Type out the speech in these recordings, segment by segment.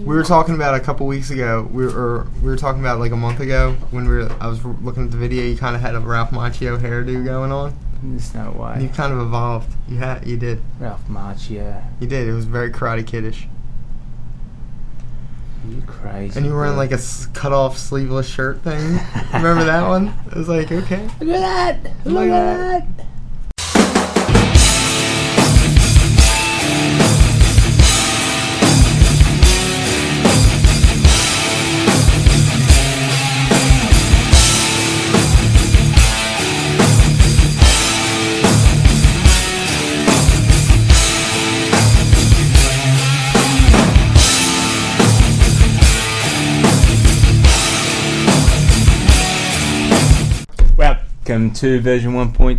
We were talking about a couple weeks ago. We were talking about like a month ago when I was looking at the video. You kind of had a Ralph Macchio hairdo going on. There's no way. You kind of evolved. You did. Ralph Macchio. You did. It was very Karate Kiddish. You crazy. And you were wearing like a cut-off sleeveless shirt thing. Remember that one? It was like, okay. Look at that! Look at that! Welcome to version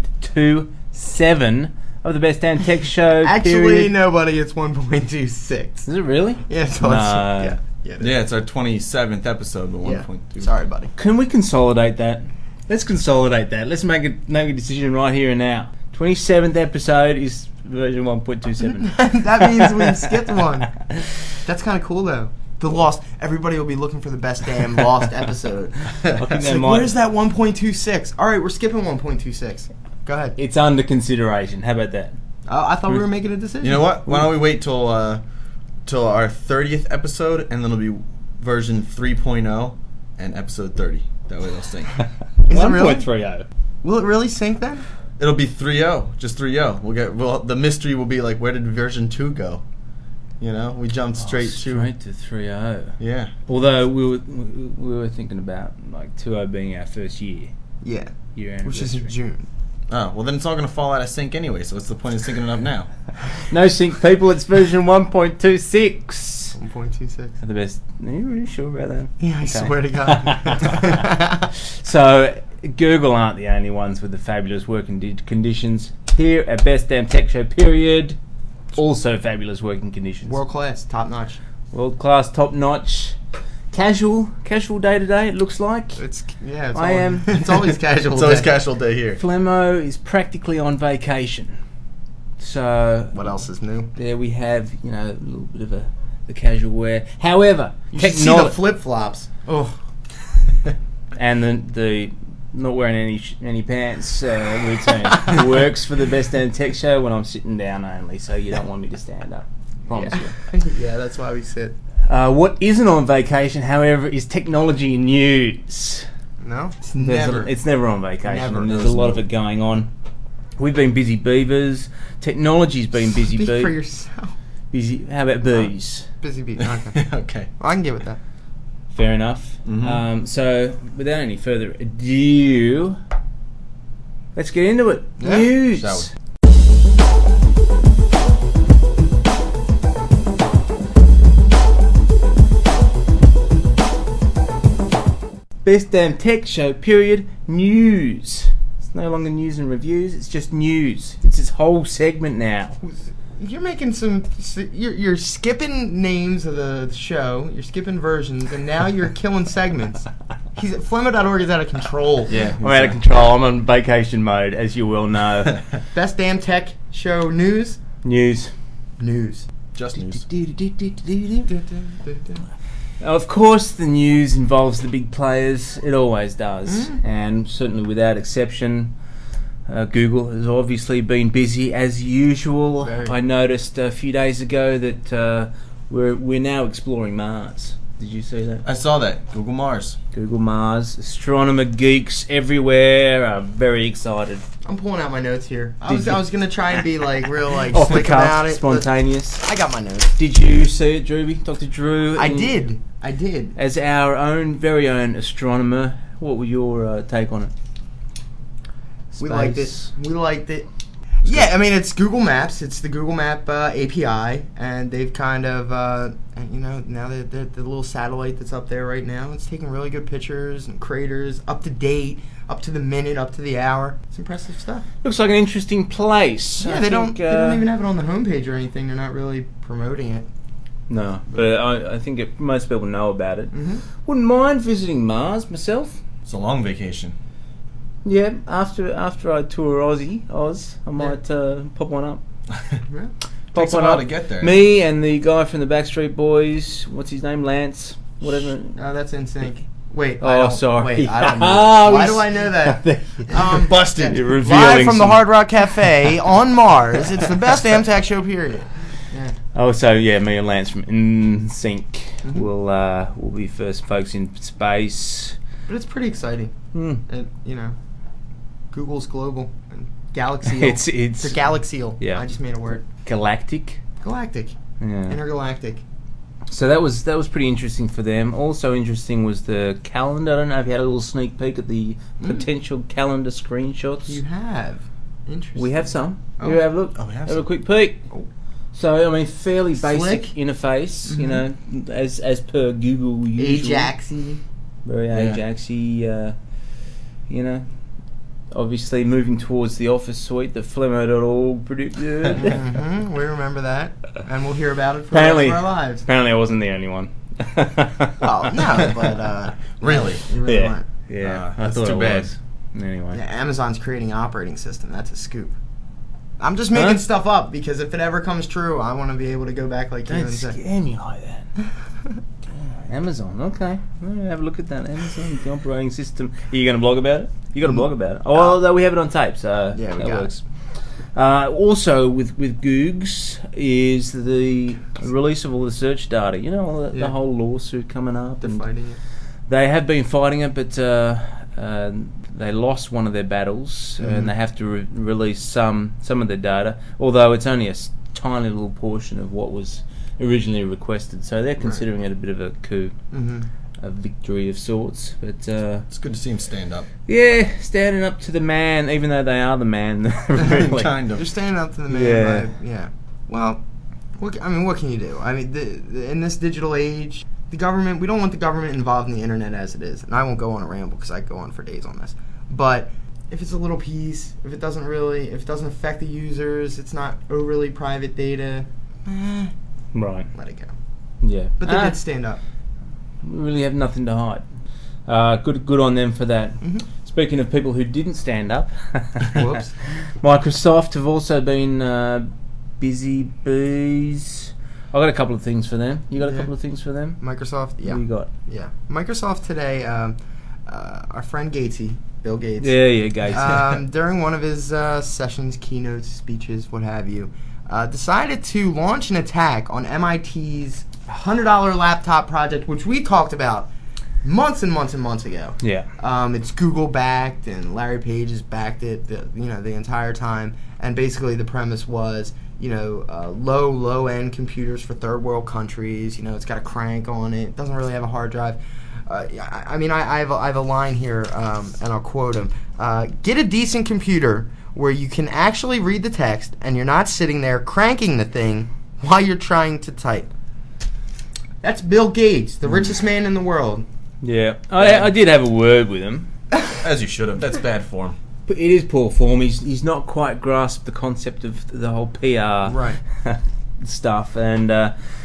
1.27 of the Best Damn Tech Show. Actually, nobody. It's 1.26. Is it really? Yeah, it's it's our 27th episode, but 1.2. Sorry, buddy. Can we consolidate that? Let's consolidate that. Let's make a decision right here and now. 27th episode is version 1.27. That means we skipped one. That's kind of cool, though. The Lost. Everybody will be looking for the best damn Lost episode. Where's that 1.26? All right, we're skipping 1.26. Go ahead. It's under consideration. How about that? I thought we were making a decision. You know what? Why don't we wait till our 30th episode, and then it'll be version 3.0 and episode 30. That way they'll sync. 1.30. Will it really sync then? It'll be 3.0, just 3.0. The mystery will be like, where did version 2 go? You know, we jumped straight to 3.0. Yeah. Although we were thinking about like 2.0 being our first year. Yeah. Year anniversary. Which is in June. Oh, well then it's all going to fall out of sync anyway, so what's the point of syncing it up now? No sync, people, it's version 1.26. 1.26. The best. Are you really sure about that? Yeah, I swear to God. So, Google aren't the only ones with the fabulous working conditions. Here at Best Damn Tech Show, period. Also fabulous working conditions. World class, top notch. World class, top notch. Casual day to day. It looks like. It's It's always casual. It's always casual day here. Flemmo is practically on vacation. So what else is new? There we have, a little bit of the casual wear. However, you should see the flip flops. Oh, and the not wearing any pants routine works for the Best Damn Tech Show when I'm sitting down only. So you don't want me to stand up. Promise you. Yeah, that's why we sit. What isn't on vacation, however, is technology news. No, it's never on vacation. Never. And there's a lot of it going on. We've been busy beavers. Technology's been busy bees. Speak for yourself. Busy. How about bees? Busy bees. Okay. Okay. Well, I can get with that. Fair enough. Mm-hmm. So, without any further ado, let's get into it. Yeah. News. Shall we? Best Damn Tech Show, period. News. It's no longer news and reviews, it's just news. It's this whole segment now. You're making you're skipping names of the show, you're skipping versions, and now you're killing segments. Flemmo.org is out of control. Yeah, I'm out of control. I'm on vacation mode, as you well know. Best Damn Tech Show news? News. Just news. Of course, the news involves the big players. It always does. Mm. And certainly without exception, Google has obviously been busy as usual. Very. I noticed a few days ago that we're now exploring Mars. Did you see that? I saw that. Google Mars. Google Mars. Astronomer geeks everywhere are very excited. I'm pulling out my notes here. I was gonna try and be like real off the slick cuff, about it. spontaneous. I got my notes. Did you see it, Drewby? Dr. Drew? I did. As our very own astronomer, what was your take on it? We liked it. Yeah, I mean, it's Google Maps. It's the Google Map API, and they've kind of, now the little satellite that's up there right now, it's taking really good pictures and craters, up to date, up to the minute, up to the hour. It's impressive stuff. Looks like an interesting place. Yeah, they don't even have it on the homepage or anything. They're not really promoting it. No, but I think most people know about it. Mm-hmm. Wouldn't mind visiting Mars myself. It's a long vacation. Yeah, after I tour Oz, I might pop one up. Yeah. Takes a popping while up. to get there. Me and the guy from the Backstreet Boys. What's his name? Lance. Whatever. Oh, that's NSYNC. Wait. Oh, sorry. Wait, I don't know. Oh, Why do I know that? Busted. You're revealing Live from the some- Hard Rock Cafe on Mars. It's the best Amtech show, period. Yeah. Oh, so yeah, me and Lance from NSYNC will be first folks in space. But it's pretty exciting. Hmm. You know, Google's global. And Galaxy. It's a Galaxial. Yeah. I just made a word. galactic. Galactic. Yeah. Intergalactic. So that was pretty interesting for them. Also interesting was the calendar. I don't know if you had a little sneak peek at the potential calendar screenshots. You have. Interesting. We have some. Oh. You have a look. Oh, we have a some. quick peek. Oh. So I mean, fairly basic Slick. interface. You know, as per Google usual. Ajaxy. Very Yeah. Ajaxy. You know, obviously moving towards the Office suite that Flemmo.org predicted. We remember that. And we'll hear about it for Apparently- the rest of our lives. Apparently, I wasn't the only one. Oh, no, but Really? you really weren't. Yeah, I That's thought too it bad. was. Anyway. Yeah, Amazon's creating an operating system. That's a scoop. I'm just making stuff up because if it ever comes true, I want to be able to go back like you Don't and say, scare me like that. Amazon, okay. Well, have a look at that. Amazon, the operating system. Are you going to blog about it? You got to blog about it. Oh, although we have it on tape, so Yeah, we that got it. works. Also, with Googs is the release of all the search data. You know, all the Yeah. whole lawsuit coming up. they're and fighting it. they have been fighting it, but they lost one of their battles, and they have to release some of the data. Although it's only a tiny little portion of what was originally requested, so they're considering it a bit of a coup, a victory of sorts. But It's good to see him stand up. yeah, standing up to the man, even though they are the man. Really. Kind They're of. standing up to the man. Yeah. Yeah. Well, what can you do? I mean, in this digital age, the government, we don't want the government involved in the internet as it is. And I won't go on a ramble because I could go on for days on this. But if it's a little piece, if it doesn't affect the users, it's not overly private data, Right. let it go. Yeah. But they did stand up. We really have nothing to hide. Good on them for that. Speaking of people who didn't stand up, Whoops. Microsoft have also been busy bees. I got a couple of things for them. You got a Yeah. couple of things for them? Microsoft, yeah. What do you got? Yeah. Microsoft today, our friend Gatesy, Bill Gates. Yeah, guys. During one of his sessions, keynotes, speeches, what have you, decided to launch an attack on MIT's $100 laptop project, which we talked about months and months and months ago. Yeah. It's Google backed, and Larry Page has backed it, the entire time. And basically, the premise was, low end computers for third world countries. It's got a crank on it. It doesn't really have a hard drive. I have a line here, and I'll quote him. Get a decent computer where you can actually read the text, and you're not sitting there cranking the thing while you're trying to type. That's Bill Gates, the richest man in the world. Yeah. I did have a word with him. As you should have. That's bad form. But it is poor form. He's not quite grasped the concept of the whole PR stuff, and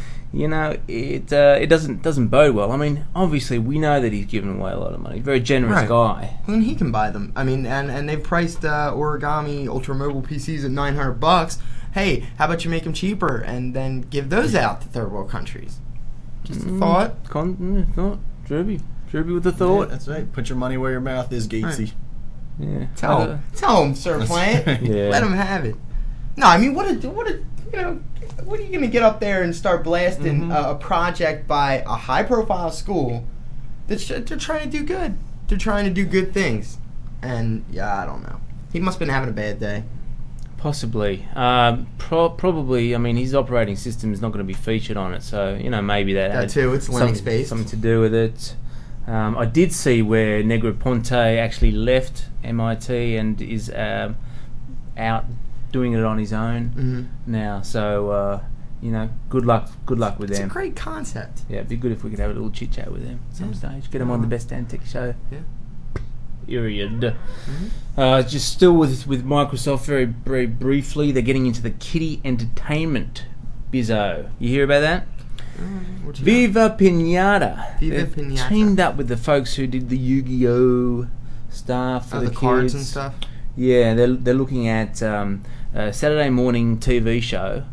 it doesn't bode well. I mean, obviously we know that he's given away a lot of money. Very generous guy. And he can buy them. I mean, and they've priced Origami Ultra Mobile PCs at $900. Hey, how about you make them cheaper and then give those out to third world countries? Just a thought. Thought. Drewby with the Yeah, thought. that's right. Put your money where your mouth is, Gatesy. Yeah. Tell him, Sir Plant. Yeah. Let him have it. No, I mean, what are you gonna get up there and start blasting a project by a high-profile school? They're trying to do good. They're trying to do good things, and I don't know. He must have been having a bad day. Possibly. Probably. I mean, his operating system is not going to be featured on it, so maybe that had too. It's Linux-based. something to do with it. I did see where Negroponte actually left MIT and is out doing it on his own now. So good luck with It's them. a great concept. Yeah, it'd be good if we could have a little chit chat with them at some stage. Get them on the Best Damn Tech Show. Yeah. Period. Just still with Microsoft, very very briefly, they're getting into the kiddie entertainment bizzo. You hear about that? What you Viva Pinata. Viva They've Pinata. teamed up with the folks who did the Yu-Gi-Oh stuff for got? the The kids. cards and stuff. Yeah, they're looking at a Saturday morning TV show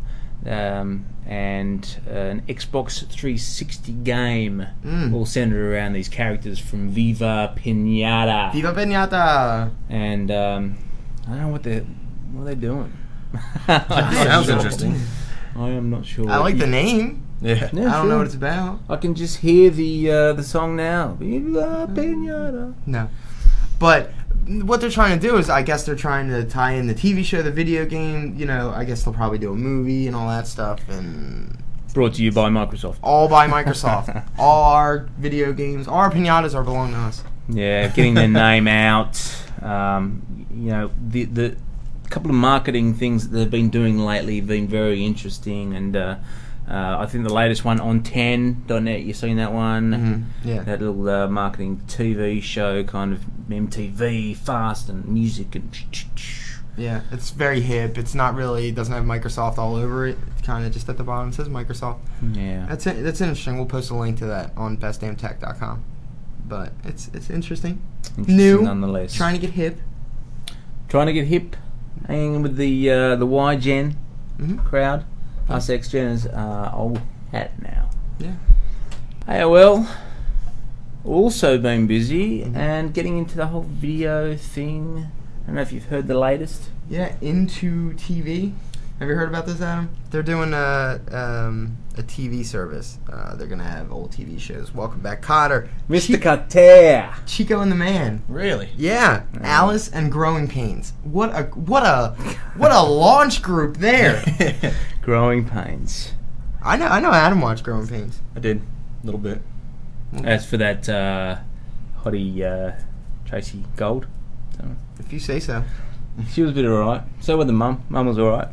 and an Xbox 360 game, all centered around these characters from Viva Pinata. Viva Pinata! And I don't know what are they doing. Sounds interesting. I am not sure. I like the name. Yeah. I don't know what it's about. I can just hear the song now. Viva Pinata. No. But what they're trying to do is, I guess they're trying to tie in the TV show, the video game. You know, I guess they'll probably do a movie and all that stuff. And Brought to you by Microsoft. all by Microsoft. All our video games, all our pinatas are belong to us. Yeah, getting their name out. You know, the couple of marketing things that they've been doing lately have been very interesting, and I think the latest one on 10.net, you've seen that one? Mm-hmm. Yeah. That little marketing TV show, kind of MTV, fast and music and... Yeah, it's very hip. It's not really, it doesn't have Microsoft all over it. It's kind of just at the bottom. It says Microsoft. Yeah. That's interesting. We'll post a link to that on bestdamntech.com. But it's interesting. New. Nonetheless. Trying to get hip. Trying to get hip. Hanging with the Y-Gen crowd. Us X-Geners are old hat now. Yeah. AOL also been busy and getting into the whole video thing. I don't know if you've heard the latest. Yeah, Into TV. Have you heard about this, Adam? They're doing a TV service. They're going to have old TV shows. Welcome Back, Kotter. Mr. Carter. Chico and the Man. Really? Yeah, Alice and Growing Pains. What a launch group there. Growing Pains. I know Adam watched Growing Pains. I did. A little bit. That's for that hottie Tracy Gold. If you say so. She was a bit alright. So was the mum. Mum was alright.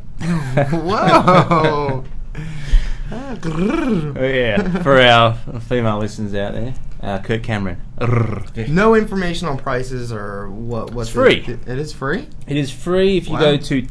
Whoa. Oh, yeah, for our female listeners out there, Kirk Cameron. No information on prices or what's It's free. It is free? It is free if you go to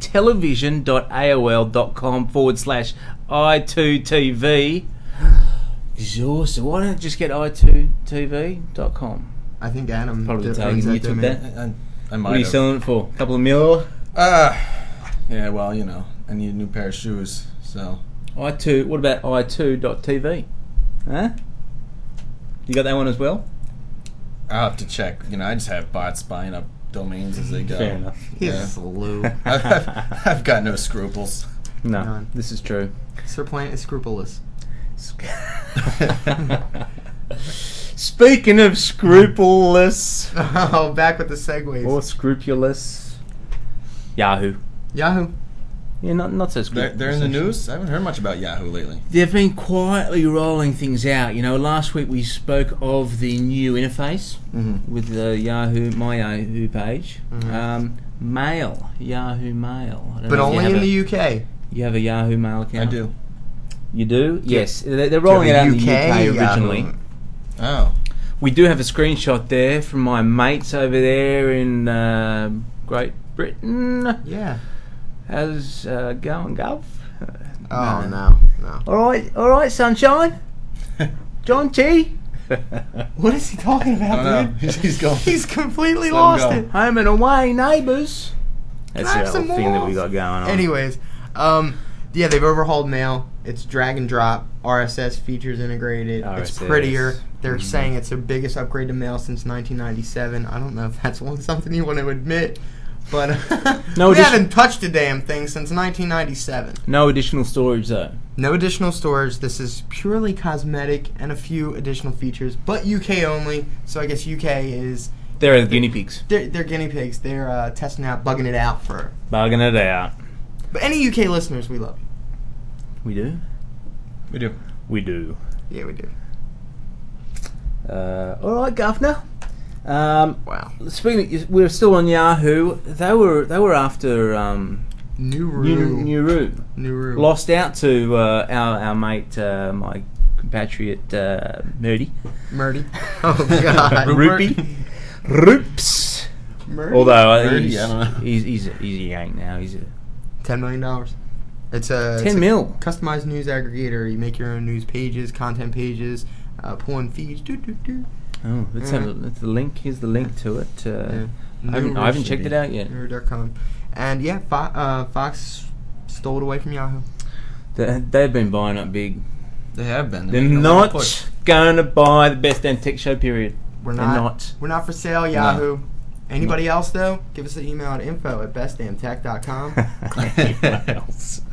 television.aol.com/i2tv. So why don't you just get i2tv.com? I think Adam Probably brings taking that YouTube domain. that. I might What are you have. selling it for? A couple of mil? Yeah, well, you know, I need a new pair of shoes, so... i2, what about i2.tv? Huh? You got that one as well? I'll have to check. You know, I just have bots buying up domains as they go. Fair enough. He's a Lou. I've got no scruples. No, None. this is true. Sir Plant is scrupulous. Speaking of scrupulous Oh, back with the segues. or scrupulous, Yahoo. Yahoo. Yeah, not so scrupulous. They're in the news? I haven't heard much about Yahoo lately. They've been quietly rolling things out. You know, last week we spoke of the new interface with the my Yahoo page. Mail, Yahoo Mail. I don't But know if only you in have the UK. You have a Yahoo Mail account? I do. You do? Yeah. Yes. They're rolling it out in the UK originally. Yahoo. Oh. We do have a screenshot there from my mates over there in Great Britain. Yeah. How's going, Gov? Oh, no. All right, sunshine. John T. What is he talking about, I don't dude? know. He's going. He's completely Let him lost go. it. Home and away, neighbours. That's Grab the some little thing that more. we got going on. Anyways, yeah, they've overhauled Mail. It's drag and drop, RSS features integrated. It's RSS. prettier. They're saying it's the biggest upgrade to Mail since 1997. I don't know if that's something you want to admit, but No, we just- haven't touched a damn thing since 1997. No additional storage though. No additional storage. This is purely cosmetic and a few additional features, but UK only. So I guess UK is They're the guinea pigs. they're guinea pigs. They're testing out, bugging it out for. Bugging it out. But any UK listeners, we love you. We do? We do. We do. Yeah, we do. All right, Governor. Wow. Speaking, we're still on Yahoo. They were after Nuru. Nuru. Lost out to our mate, my compatriot Murdy. Murdy. Oh God. Roops. Murdy. Although Murdy, I don't know. he's a yank now. He's a $10 million. It's a 10 mil. customized news aggregator. You make your own news pages, content pages, pull in feeds. Oh, let's have the link. Here's the link to it. Yeah. I haven't checked it out yet. Nuru.com. And yeah, Fox stole it away from Yahoo. They've been buying up big. They have been. They're not going to buy the Best Damn Tech Show, period. We're They're not. We're not for sale, Yahoo. Anybody else, though? Give us an email at info@bestdamntech.com. Anyone else?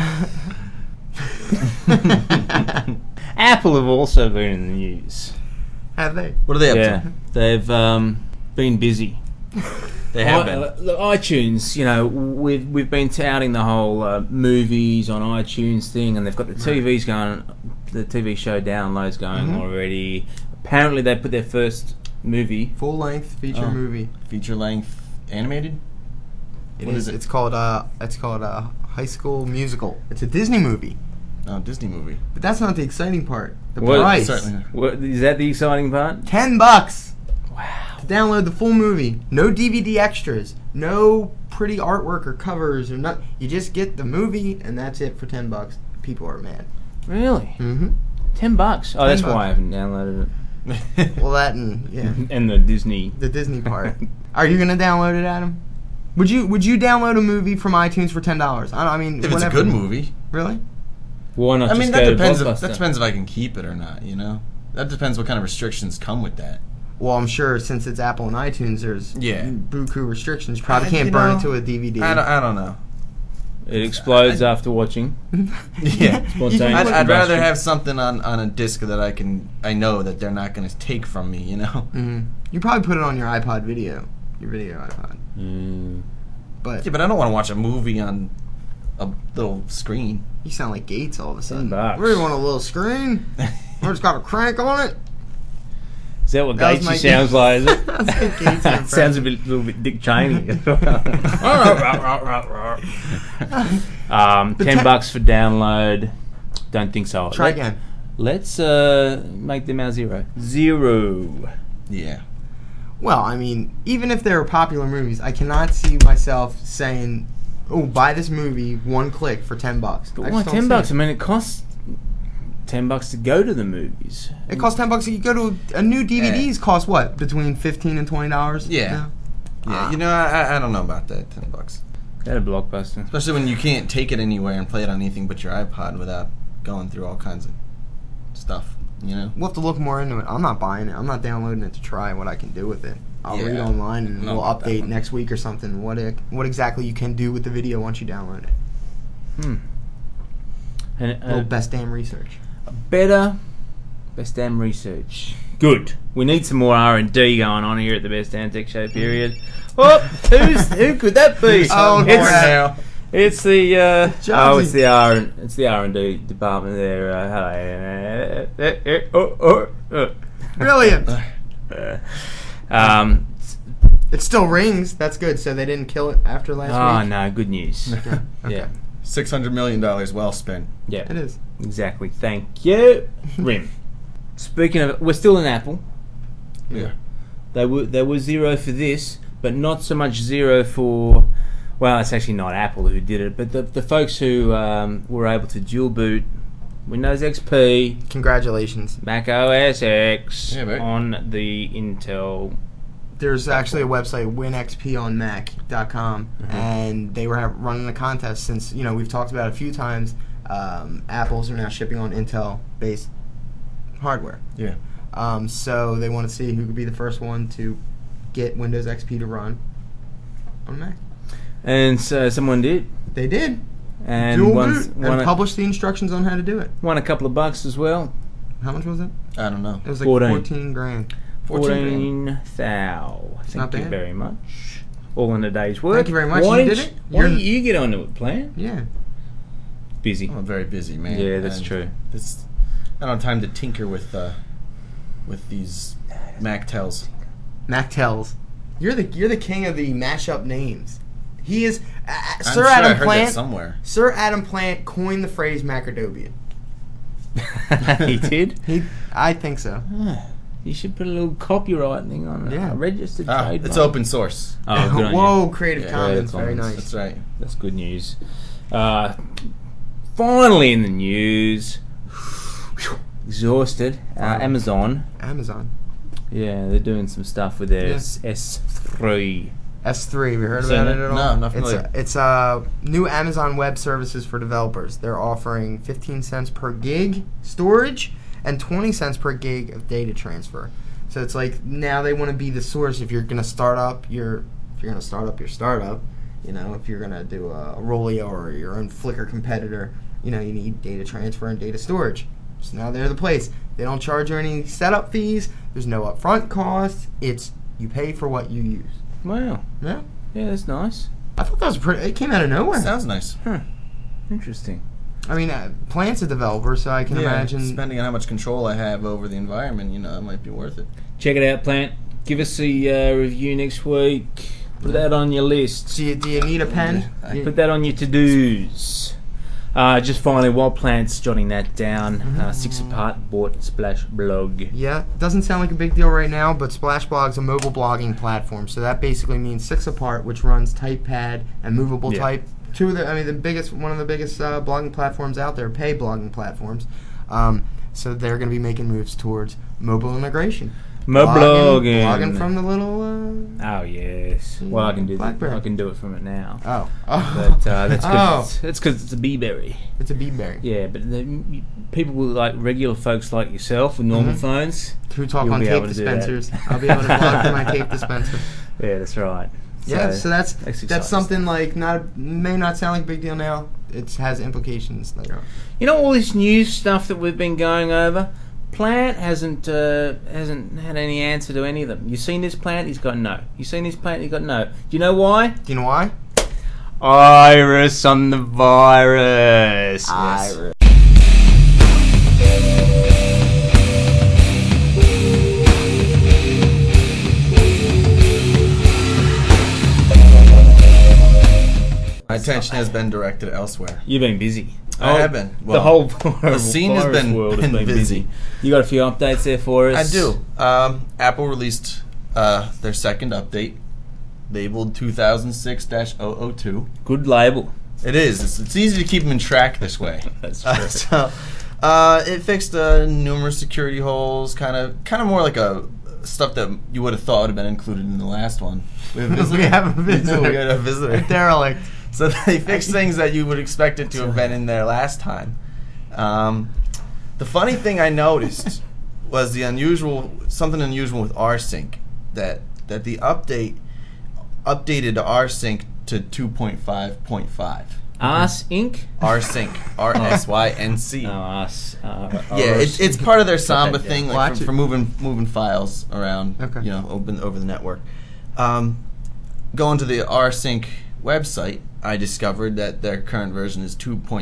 Apple have also been in the news. Have they? What are they up to? They've been busy. They have been. Look, iTunes, you know, we've been touting the whole movies on iTunes thing, and they've got the TVs going, the TV show downloads going already. Apparently, they put their first movie, full-length feature movie, feature-length animated. What is it? It's called High School Musical. It's a Disney movie. Oh, Disney movie. But that's not the exciting part. The price. Certainly. What, is that the exciting part? $10. Wow. To download the full movie. No DVD extras. No pretty artwork or covers or nothing. You just get the movie and that's it for $10. People are mad. Really? Mm-hmm. $10. Oh, that's why I haven't downloaded it. Well, that and and the Disney part. Are you gonna download it, Adam? Would you download a movie from iTunes for $10? I mean, if it's a good movie. Really? Why not? I mean, just that go depends. to That depends if I can keep it or not. You know, that depends what kind of restrictions come with that. Well, I'm sure since it's Apple and iTunes, there's buku restrictions. You probably can't burn it to a DVD. I don't know. It explodes after watching. Yeah, I'd rather combustion. have something on a disc that I know that they're not going to take from me. You know. Mm-hmm. You probably put it on your iPod video, your video iPod. But I don't want to watch a movie on a little screen. You sound like Gates all of a sudden. $10. We want a little screen. I just got a crank on it. Is that what Gates sounds like? Is it? Gates sounds a little bit Dick Cheney. $10 for download. Don't think so. Try again. Let's make them our zero. Yeah. Well, I mean, even if they're popular movies, I cannot see myself saying, "Oh, buy this movie, one click for $10." But why $10? I mean, it costs $10 to go to the movies. It costs $10. You go to a new DVDs cost what, between $15 and $20? Yeah. Yeah. You know, I don't know about that. $10. That a blockbuster. Especially when you can't take it anywhere and play it on anything but your iPod without going through all kinds of stuff. You know. We'll have to look more into it. I'm not buying it. I'm not downloading it to try what I can do with it. I'll read online and we'll update next week or something. What exactly you can do with the video once you download it. And a little best damn research. Best damn research. Good. We need some more R&D going on here at the Best Damn Tech Show, period. Oh, who could that be? It's the it's the R&D department there. Brilliant. It still rings. That's good. So they didn't kill it after last week. Oh no, good news. Okay. Yeah. $600 million well spent. Yeah, it is. Exactly. Thank you, Rim. Speaking of, we're still in Apple. Yeah. They were zero for this, but not so much zero for. Well, it's actually not Apple who did it, but the folks who were able to dual boot Windows XP, congratulations, Mac OS X on the Intel. There's actually a website, winxponmac.com, and they were running a contest since, you know, we've talked about it a few times. Apples are now shipping on Intel-based hardware. Yeah. So they want to see who could be the first one to get Windows XP to run on Mac. And so someone did. They did. And published the instructions on how to do it. Won a couple of bucks as well. How much was it? I don't know. It was like 14 grand. 14,000. Thank you very much. All in a day's work. Thank you very much. Why you did it? Why don't you get onto it, Plan? Yeah. Busy. I'm a very busy man. Yeah, that's true. I don't have time to tinker with these MacTels. MacTels. You're the king of the mashup names. He is Sir Adam Plant. That somewhere. Sir Adam Plant coined the phrase Macrodobian. He did? I think so. You should put a little copyright thing on it. Yeah. A registered trademark. It's open source. Oh, good on Whoa, you. Creative Commons. Very nice. That's right. That's good news. Finally in the news. Exhausted. Amazon. Amazon. Yeah, they're doing some stuff with their S3. S3. Have you heard Seen about it? it at all? No, I'm not familiar. It's new Amazon Web Services for developers. They're offering 15 cents per gig storage and 20 cents per gig of data transfer. So it's like now they want to be the source if you're going to start up your startup. You know, if you're going to do a Rolio or your own Flickr competitor, you know, you need data transfer and data storage. So now they're the place. They don't charge you any setup fees. There's no upfront costs. It's you pay for what you use. Wow. Yeah. Yeah, that's nice. I thought that was pretty. It came out of nowhere. Sounds nice. Huh. Interesting. I mean, Plant's a developer, so I can imagine. Depending on how much control I have over the environment, you know, it might be worth it. Check it out, Plant. Give us a review next week. Put that on your list. Do you need a pen? Put that on your to-dos. Just finally, while Plant's jotting that down, 6 Apart bought Splash Blog. Yeah, doesn't sound like a big deal right now, but Splashblog's a mobile blogging platform, so that basically means 6 Apart, which runs TypePad and Movable Type. One of the biggest blogging platforms out there, pay blogging platforms. So they're going to be making moves towards mobile integration. Blogging from the little. Oh yes. Well, I can do BlackBerry. I can do it from it now. Oh. But that's because it's a BeeBerry. It's a BeeBerry. Yeah, but people with like regular folks like yourself with normal phones who talk you'll on be tape able to do that. dispensers. I'll be able to blog from my tape dispenser. Yeah, that's right. Yeah, so that's exciting something stuff. may not sound like a big deal now. It has implications later on. You know all this news stuff that we've been going over. Plant hasn't had any answer to any of them. You seen this Plant? He's got no. You seen this Plant? He's got no. Do you know why? Do you know why? Iris on the virus. Iris. My attention has been directed elsewhere. You've been busy. I have been. The whole the scene has been world has been busy. You got a few updates there for us? I do. Apple released their second update, labeled 2006-002. Good label. It is. It's easy to keep them in track this way. That's true. So it fixed numerous security holes, kind of more like a stuff that you would have thought would have been included in the last one. We have a visitor. We got a visitor. A derelict. So they fixed things that you would expect it to have been in there last time. The funny thing I noticed was something unusual with rsync, that the updated rsync to 2.5.5 rsync? rsync, RSYNC. Yeah, it's part of their Samba thing, like Watch for moving files around, Okay. over the network. Going to the rsync website, I discovered that their current version is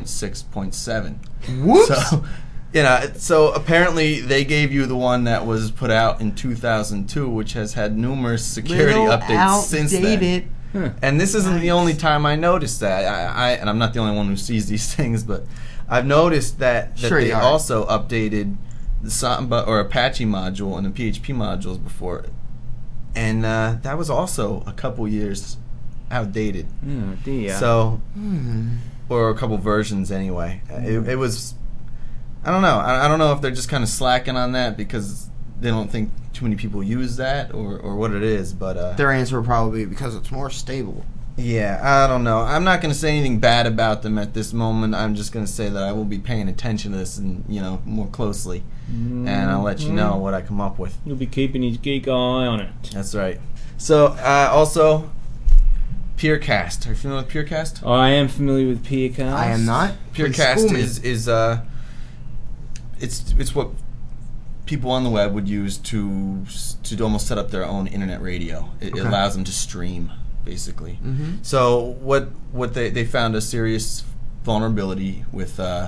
2.6.7. Whoops! So apparently they gave you the one that was put out in 2002, which has had numerous security updates since then. And this isn't the only time I noticed that. And I'm not the only one who sees these things, but I've noticed that they also updated the Samba or Apache module and the PHP modules before, and that was also a couple years outdated. Oh dear. So, or a couple versions anyway. It was. I don't know. I don't know if they're just kind of slacking on that because they don't think too many people use that, or what it is. But their answer would probably be because it's more stable. Yeah, I don't know. I'm not going to say anything bad about them at this moment. I'm just going to say that I will be paying attention to this and more closely, and I'll let you know what I come up with. You'll be keeping his geek eye on it. That's right. So also, Peercast. Are you familiar with Peercast? I am familiar with Peercast. I am not. Peercast is it's what people on the web would use to almost set up their own internet radio. It allows them to stream, basically. So what they found a serious vulnerability with the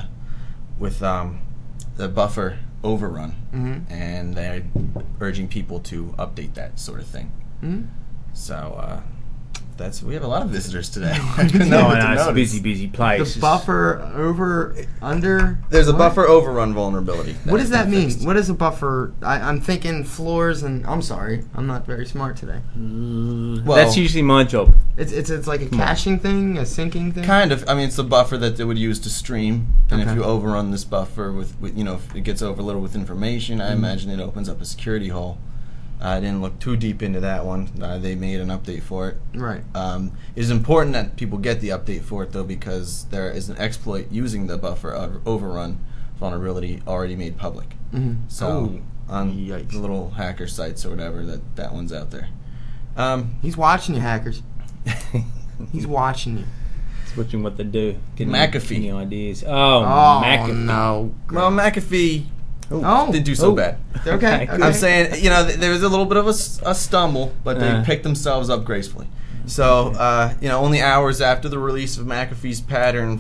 buffer overrun, and they're urging people to update that sort of thing. So we have a lot of visitors today. It's a busy place. The buffer under. There's a buffer overrun vulnerability. What does that mean? What is a buffer? I'm thinking floors, and I'm sorry, I'm not very smart today. Well, that's usually my job. It's like a caching thing, a syncing thing. Kind of. I mean, it's a buffer that they would use to stream, and if you overrun this buffer with if it gets overloaded with information, I imagine it opens up a security hole I didn't look too deep into that one. They made an update for it. Right. It is important that people get the update for it, though, because there is an exploit using the buffer overrun vulnerability already made public. Mm-hmm. So on the little hacker sites or whatever, that one's out there. He's watching you, hackers. He's watching you. He's watching what they do. McAfee. Any ideas? McAfee. No. Well, McAfee didn't do so bad. Okay. I'm saying, there was a little bit of a stumble, but they picked themselves up gracefully. So, only hours after the release of McAfee's pattern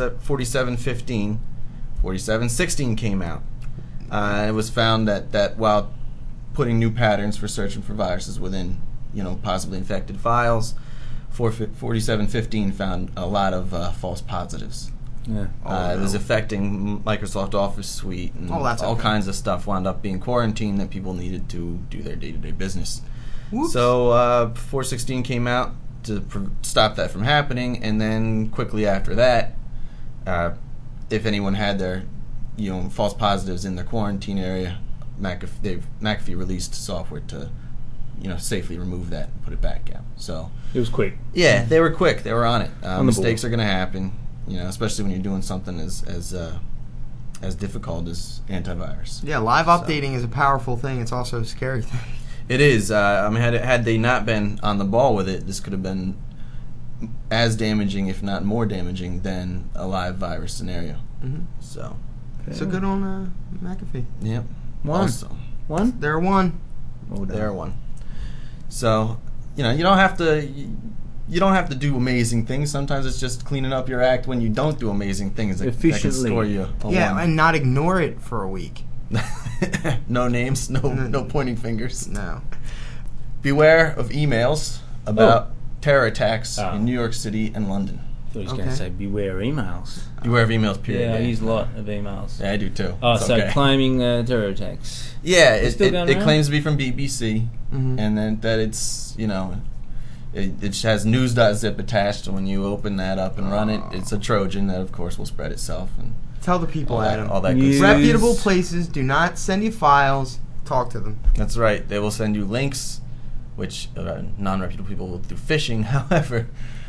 4716 came out, it was found that while putting new patterns for searching for viruses within, possibly infected files, 4715 found a lot of false positives. Yeah. It was affecting Microsoft Office Suite and all kinds of stuff wound up being quarantined that people needed to do their day-to-day business. Whoops. So 416 came out to stop that from happening, and then quickly after that, if anyone had their false positives in their quarantine area, McAfee released software to safely remove that and put it back out. So it was quick. Yeah, they were quick. They were on it. Mistakes are going to happen. Especially when you're doing something as difficult as antivirus. Yeah, live updating is a powerful thing. It's also a scary thing. It is. Had they not been on the ball with it, this could have been as damaging, if not more damaging, than a live virus scenario. Mm-hmm. So good on McAfee. Yep. One. They're one. They're one. So you don't have to. You don't have to do amazing things. Sometimes it's just cleaning up your act when you don't do amazing things that can score you a one. And not ignore it for a week. No names, no pointing fingers. No. Beware of emails about terror attacks in New York City and London. I thought he was going to say beware emails. Beware of emails, period. Yeah, I use a lot of emails. Yeah, I do too. Claiming terror attacks. Yeah, it claims to be from BBC, and then that it's, it has news.zip attached, and when you open that up and run it, it's a Trojan that, of course, will spread itself. And tell the people, Adam. All that good stuff. Reputable places do not send you files. Talk to them. That's right. They will send you links, which non-reputable people will do phishing. However,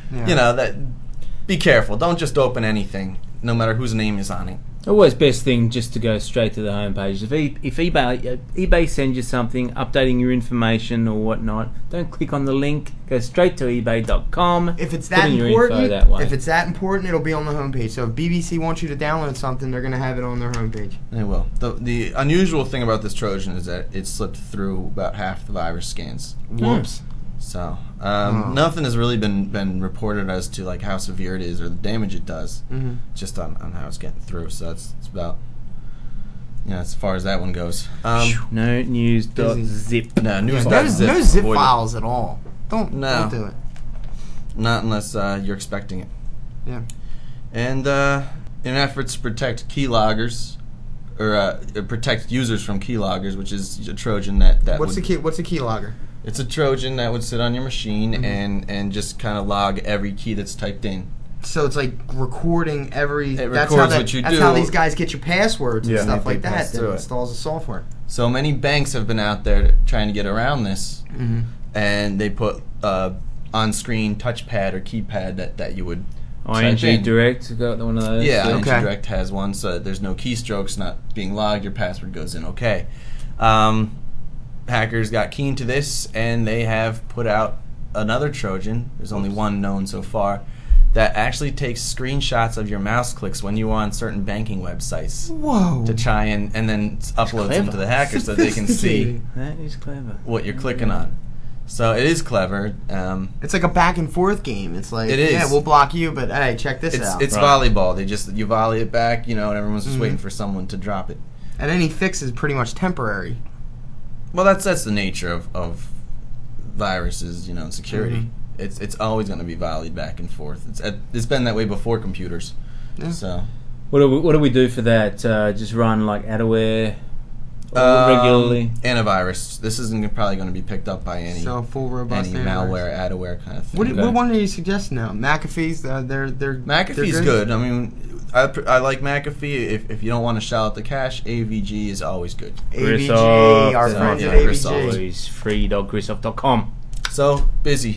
be careful. Don't just open anything, no matter whose name is on it. Always best thing just to go straight to the homepage. If eBay sends you something, updating your information or whatnot, don't click on the link. Go straight to ebay.com. If it's that important, it'll be on the homepage. So if BBC wants you to download something, they're going to have it on their homepage. They will. The unusual thing about this Trojan is that it slipped through about half the virus scans. Whoops. So nothing has really been reported as to like how severe it is or the damage it does, just on how it's getting through. So it's about as far as that one goes. No news.zip. No news.zip. No zip files at all. Don't do it. Not unless you're expecting it. Yeah. And in efforts to protect keyloggers or protect users from keyloggers, which is a Trojan that what's a keylogger? It's a Trojan that would sit on your machine and just kind of log every key that's typed in. So it's like recording every... It records what you do. That's how these guys get your passwords and stuff like that. That installs the software. So many banks have been out there trying to get around this, and they put on-screen touchpad or keypad that you would ING Direct got one of those. Yeah, ING Direct has one, so there's no keystrokes not being logged. Your password goes in okay. Hackers got keen to this, and they have put out another Trojan. There's only one known so far that actually takes screenshots of your mouse clicks when you are on certain banking websites. Whoa! To try and then uploads them to the hackers so they can see that is clever what you're clicking on. So it is clever. It's like a back and forth game. It's like, it is. Yeah, we'll block you, but hey, check this out. It's volleyball. You volley it back, and everyone's just waiting for someone to drop it. And any fix is pretty much temporary. Well, that's the nature of viruses, and security. It's always going to be volleyed back and forth. It's been that way before computers. Yeah. So, what do we do for that? Just run like adware regularly. Antivirus. This isn't probably going to be picked up by any full robust any malware, adware kind of thing. What one are you suggesting now? McAfee's. McAfee's good. I mean, I like McAfee. If you don't want to shell out the cash, AVG is always good. AVG, our friends at AVG. Freedogchristoff.com. So busy.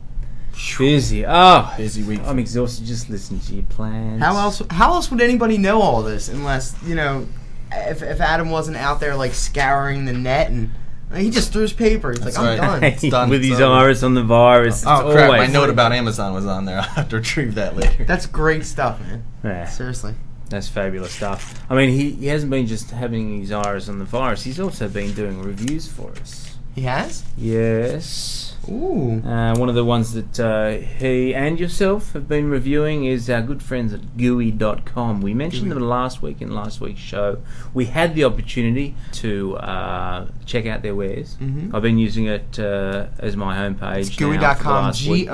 Busy week. I'm exhausted just listening to your plans. How else would anybody know all this unless, if Adam wasn't out there like scouring the net and he just threw his paper. He's like, I'm done. It's done. With his iris on the virus. Oh crap, my note about Amazon was on there. I'll have to retrieve that later. That's great stuff, man. Yeah. Seriously. That's fabulous stuff. I mean, he hasn't been just having his iris on the virus. He's also been doing reviews for us. He has? Yes. Ooh. One of the ones that he and yourself have been reviewing is our good friends at GUI.com. We mentioned them last week in last week's show. We had the opportunity to check out their wares. Mm-hmm. I've been using it as my homepage. It's GUI.com,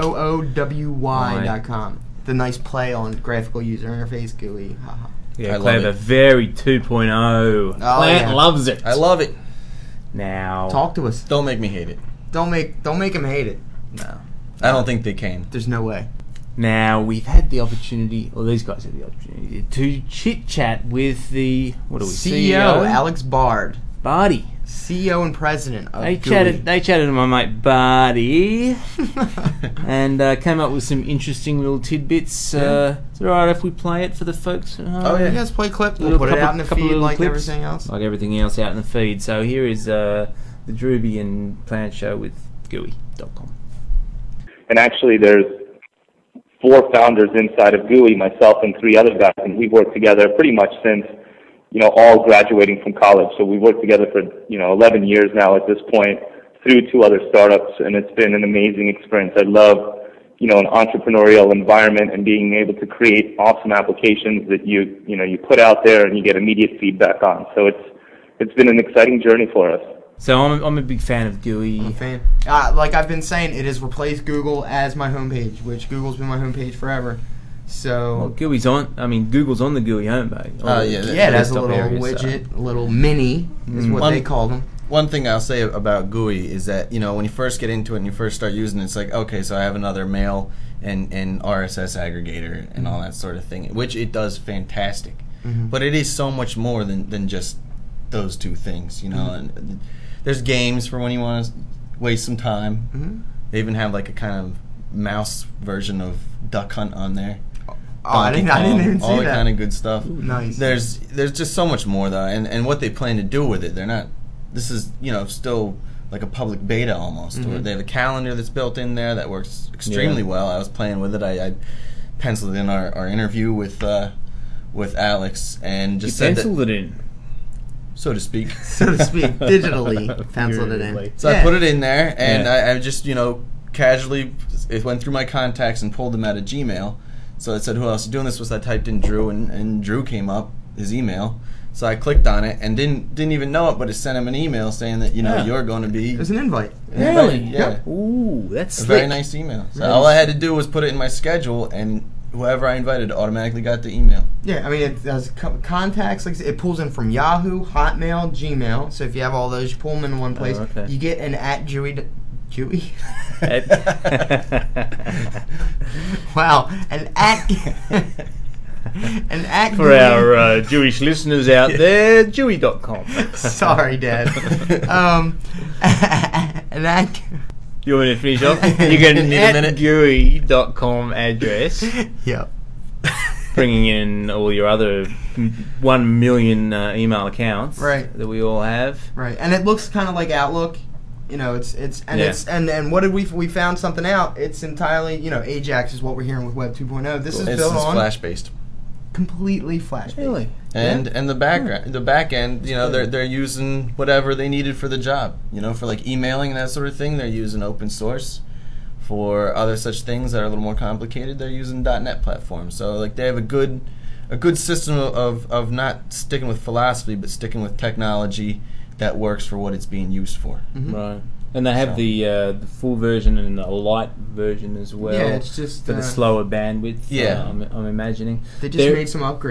GOOWY.com. The nice play on graphical user interface, GUI. Yeah, clever. Very 2.0. Plant loves it. I love it. Now, talk to us. Don't make me hate it. Don't make him hate it. No. I don't think they can. There's no way. Now, we've had the opportunity, or these guys had the opportunity, to chit-chat with the, CEO, Alex Bard. Barty. CEO and president of They chatted to my mate Barty and came up with some interesting little tidbits. Is it alright if we play it for the folks at home? Oh yeah, let's play a clip. We'll put it out in the feed like clips, everything else. Like everything else out in the feed. So here is the Drewby and Plant Show with GUI.com. And actually there's 4 founders inside of GUI, myself and 3 other guys, and we've worked together pretty much since all graduating from college. So we've worked together for, 11 years now at this point through 2 other startups, and it's been an amazing experience. I love, an entrepreneurial environment and being able to create awesome applications that you put out there and you get immediate feedback on. So it's been an exciting journey for us. So I'm a big fan of GUI. I'm a fan. Like I've been saying, it has replaced Google as my homepage, which Google's been my homepage forever. So Google's on the GUI homepage. It has a little widget, a little mini is what they call them. One thing I'll say about GUI is that when you first get into it and you first start using it, it's like, okay, so I have another mail and RSS aggregator and all that sort of thing, which it does fantastic. Mm-hmm. But it is so much more than just those 2 things, Mm-hmm. And there's games for when you want to waste some time. Mm-hmm. They even have like a kind of mouse version of Duck Hunt on there. I didn't even see all that. All kind of good stuff. Ooh, nice. There's just so much more though, and what they plan to do with it. They're not. This is still like a public beta almost. Mm-hmm. Where they have a calendar that's built in there that works extremely well. I was playing with it. I penciled in our interview with Alex and just said penciled it in, so to speak. Digitally penciled it in. So I put it in there, and I just casually it went through my contacts and pulled them out of Gmail. So it said, who else is doing this? Was I typed in Drew, and Drew came up, his email. So I clicked on it and didn't even know it, but it sent him an email saying that you're going to be. It was an invite. Really? Yeah. Ooh, that's a very nice email. So all I had to do was put it in my schedule, and whoever I invited automatically got the email. Yeah, I mean it has contacts. Like it pulls in from Yahoo, Hotmail, Gmail. So if you have all those, you pull them in one place. Okay. You get an @Jewy. Wow, an for our Jewish listeners out there, Jewy.com. Sorry, Dad. You want me to finish off? You get an @Jewy.com address. Yep. Bringing in all your other 1 million email accounts, right, that we all have, right, and it looks kind of like Outlook. And what did we found something out? It's entirely, Ajax is what we're hearing with Web 2.0. This is built on Flash based, completely Flash based. Really? And the back end, they're using whatever they needed for the job. For like emailing and that sort of thing, they're using open source. For other such things that are a little more complicated, they're using .NET platforms. So like they have a good system of not sticking with philosophy, but sticking with technology that works for what it's being used for. Mm-hmm. Right. And they have the full version and a light version as well. Yeah, it's just for the slower bandwidth. Yeah, I'm imagining they just made some upgrades.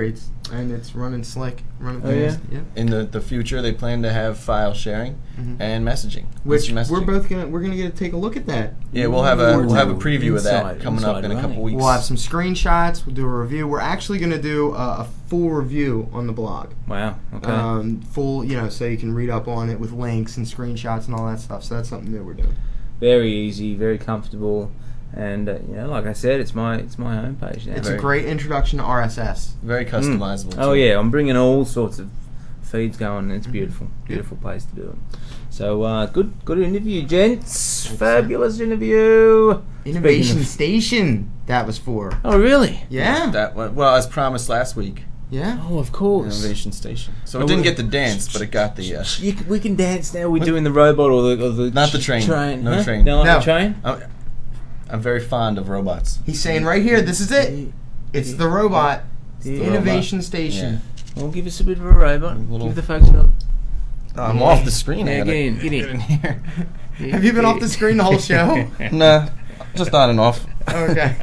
And it's running slick. Running fast. Yeah. In the future, they plan to have file sharing and messaging. Which we're gonna get to take a look at that. Yeah, we'll have a preview of that coming up in a couple weeks. We'll have some screenshots. We'll do a review. We're actually gonna do a full review on the blog. Wow. Okay. Full, so you can read up on it with links and screenshots and all that stuff. So that's something new we're doing. Very easy, very comfortable. And like I said, it's my homepage now. It's a great introduction to RSS. Very customizable. Oh yeah, I'm bringing all sorts of feeds going, and it's beautiful, beautiful place to do it. So good interview, gents. Fabulous interview. Innovation Station. That was for. Oh really? Yeah. Well, as promised last week. Yeah. Oh, of course. Innovation Station. So it didn't get the dance, but it got the. We can dance now. We're doing the robot or the not the train. No huh? train. No, the train. I'm very fond of robots. He's saying right here, this is it. It's the robot. It's the Innovation Station. Yeah. Well, give us a bit of a robot. Give the folks a... I'm off the screen. Yeah, get in here. Have you been off the screen the whole show? Nah, just on and off. Okay.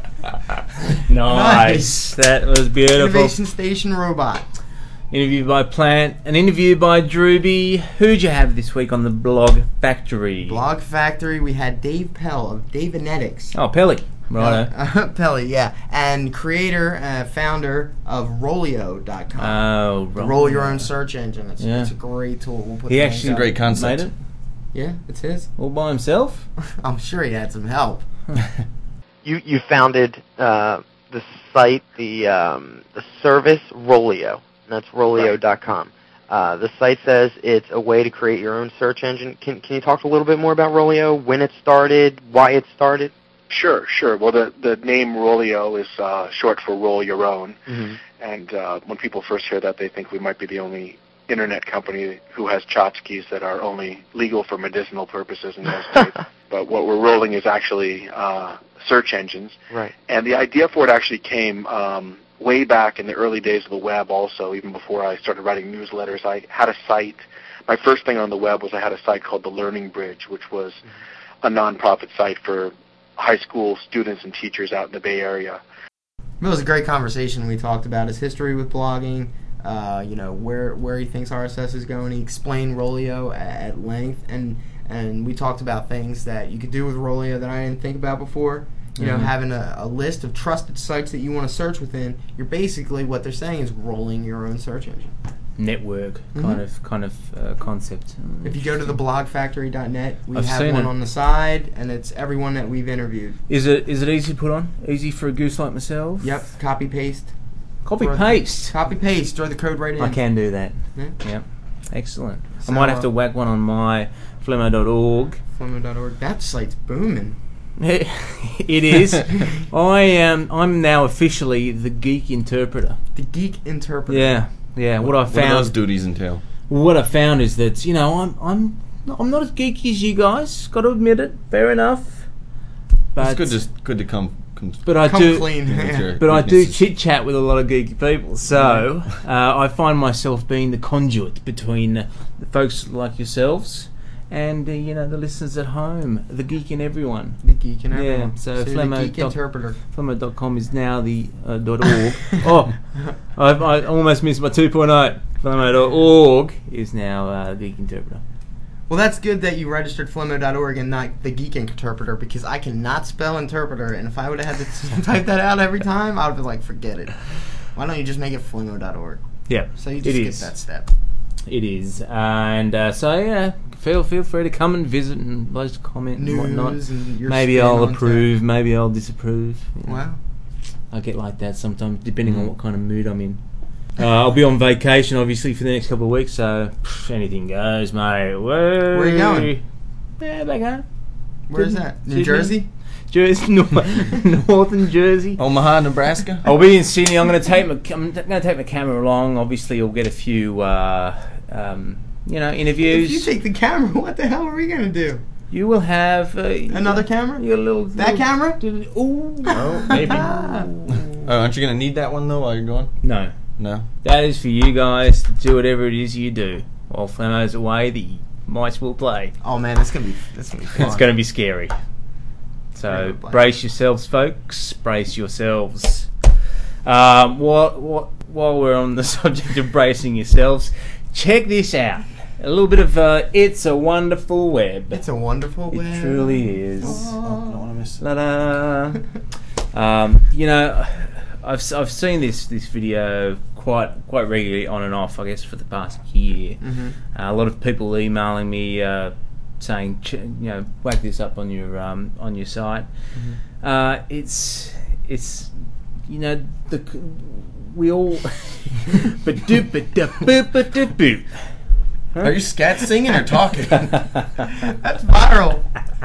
Nice. That was beautiful. Innovation Station robot. Interview by Plant, an interview by Drewby. Who'd you have this week on the Blog Factory? Blog Factory, we had Dave Pell of Davenetics. Oh, Pelly. Right. Pelly, yeah. And creator, founder of Rolio.com. Oh, right. Roll your own search engine. It's a great tool. We'll put he actually great concept. Made it? Yeah, it's his. All by himself? I'm sure he had some help. You founded the site, the service Rolio. That's Rolio.com. The site says it's a way to create your own search engine. Can you talk a little bit more about Rolio, when it started, why it started? Sure. Well, the name Rolio is short for Roll Your Own. Mm-hmm. And when people first hear that, they think we might be the only internet company who has tchotchkes that are only legal for medicinal purposes in those states. But what we're rolling is actually search engines. Right. And the idea for it actually came way back in the early days of the web also, even before I started writing newsletters. I had a site. My first thing on the web was I had a site called The Learning Bridge, which was a nonprofit site for high school students and teachers out in the Bay Area. It was a great conversation. We talked about his history with blogging, where he thinks RSS is going. He explained Rolio at length, and we talked about things that you could do with Rolio that I didn't think about before. Having a list of trusted sites that you want to search within. You're basically, what they're saying is rolling your own search engine. Network kind of concept. If you go to the blogfactory.net, we have one on the side, and it's everyone that we've interviewed. Is it easy to put on? Easy for a goose like myself? Yep. Copy paste. Throw the code right in. I can do that. Yeah. Yep. Excellent. So, I might have to whack one on my Flemmo.org. Flemmo.org. That site's booming. It is. I'm now officially the geek interpreter. The geek interpreter. Yeah. What I found. What do those duties entail? What I found is that I'm not as geeky as you guys. Got to admit it. Fair enough. But it's good to come. But I do clean. But I do chit chat with a lot of geeky people. So I find myself being the conduit between the folks like yourselves and the listeners at home, the geek in everyone. The geek in everyone. Yeah, so the geek interpreter. Flemmo.com is now the .org. Oh, I almost missed my 2.0. Flemmo.org is now geek interpreter. Well, that's good that you registered Flemmo.org and not the geek interpreter, because I cannot spell interpreter, and if I would have had to type that out every time, I would be like, forget it. Why don't you just make it Flemmo.org? Yeah, so you just skip that step. It is, and feel free to come and visit and post comment and whatnot. And maybe I'll approve, maybe I'll disapprove. Wow. I get like that sometimes, depending on what kind of mood I'm in. I'll be on vacation, obviously, for the next couple of weeks, so anything goes, mate. Whoa. Where are you going? Yeah, back home. Where's that? New Jersey? Northern Jersey. Omaha, Nebraska. I'll be in Sydney. I'm going to take my camera along. Obviously, you'll get a few, interviews. If you take the camera, what the hell are we going to do? You will have another camera. You got that camera? Ooh, no, maybe. Aren't you going to need that one though while you're going? No. That is for you guys to do whatever it is you do. While Flemmo's away, the mice will play. Oh man, it's gonna be fun. It's gonna be scary. So brace yourselves, folks. Brace yourselves. While we're on the subject of bracing yourselves, check this out. A little bit of It's a Wonderful Web. It's a wonderful web. It truly is. Oh, I don't want to miss it. La-da. You know, I've seen this video quite regularly on and off, I guess, for the past year. Mm-hmm. A lot of people emailing me saying, whack this up on your site. Mm-hmm. It's we all ba-doop-ba-da-boop-ba-da-boop. Huh? Are you scat singing or talking? That's viral.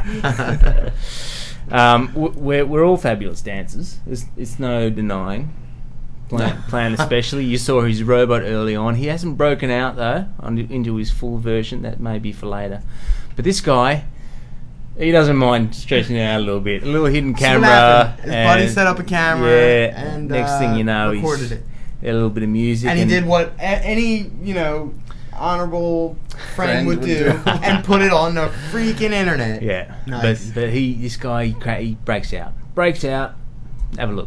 We're all fabulous dancers. It's no denying. Plant especially. You saw his robot early on. He hasn't broken out though into his full version. That may be for later. But this guy, he doesn't mind stretching it out a little bit. A little hidden camera. His buddy set up a camera. Yeah. And next thing you know, recorded it. A little bit of music. And he did what any honorable friend would do and put it on the freaking internet. Yeah. Nice. But this guy he breaks out. Have a look.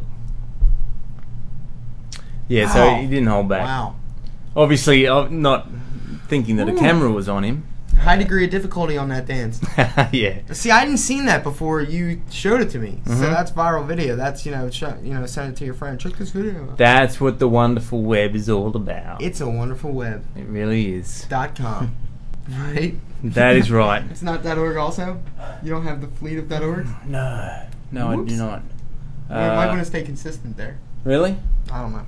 Yeah. So he didn't hold back. Wow. Obviously, not thinking that a camera was on him. High degree of difficulty on that dance. Yeah. See, I hadn't seen that before you showed it to me. Mm-hmm. So that's viral video. That's send it to your friend. Check this video out. That's what the wonderful web is all about. It's a wonderful web. It really is. .com. Right? That is right. It's not .org also? You don't have the fleet of .org? No, I do not. You might want to stay consistent there. Really? I don't know.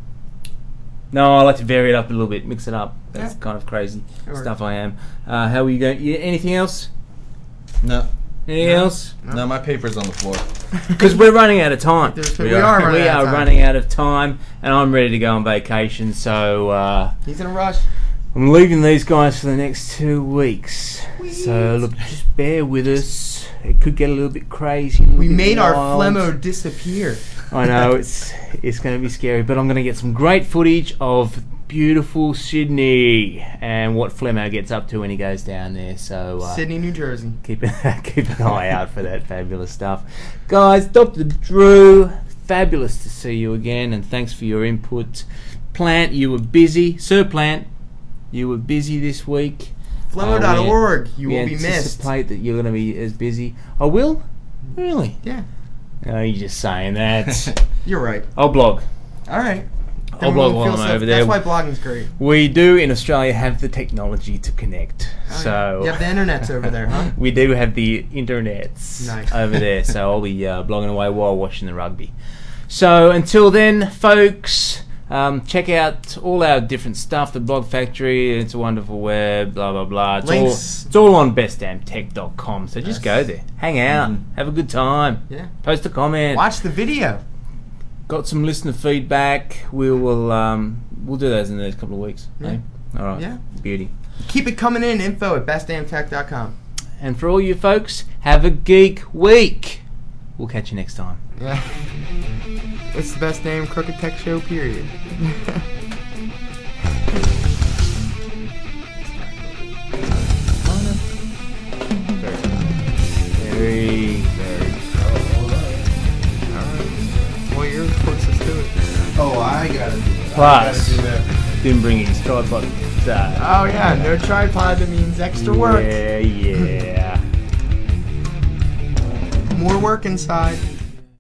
No, I like to vary it up a little bit, mix it up. That's Yeah. kind of crazy Sure. stuff I am. How are you going? Anything else? No. Anything else? No, my paper's on the floor. Because we're running out of time. We are running out of time, and I'm ready to go on vacation. So He's in a rush. I'm leaving these guys for the next 2 weeks. So look, just bear with us. It could get a little bit crazy. We made our Flemmo disappear. I know it's going to be scary, but I'm going to get some great footage of beautiful Sydney and what Flemmo gets up to when he goes down there. So Sydney, New Jersey. Keep an eye out for that fabulous stuff, guys. Dr. Drew, fabulous to see you again, and thanks for your input. Plant, you were busy, Sir Plant. You were busy this week. Flemmo.org. You will be missed. Anticipate that you're going to be as busy. I will. Really? Yeah. No, you're just saying that. You're right. I'll blog. All right. I'll blog while I'm over there. That's why blogging's great. We do in Australia have the technology to connect. So you have the internets over there, huh? We do have the internets over there. So I'll be blogging away while watching the rugby. So until then, folks, check out all our different stuff. The Blog Factory, It's a Wonderful Web, blah blah blah. It's all on bestdamntech.com. So just go there, hang out, have a good time. Yeah. Post a comment. Watch the video. Got some listener feedback. We'll do those in the next couple of weeks. Yeah. Hey? All right. Yeah. Beauty. Keep it coming in. info@bestdamntech.com. And for all you folks, have a geek week. We'll catch you next time. Yeah. It's the Best Damn Crooked Tech Show, period. Very. Well, you're supposed to do it. Oh, I gotta do it. Plus, didn't bring his tripod. Oh yeah, no tripod. That means extra work. Yeah. More work inside.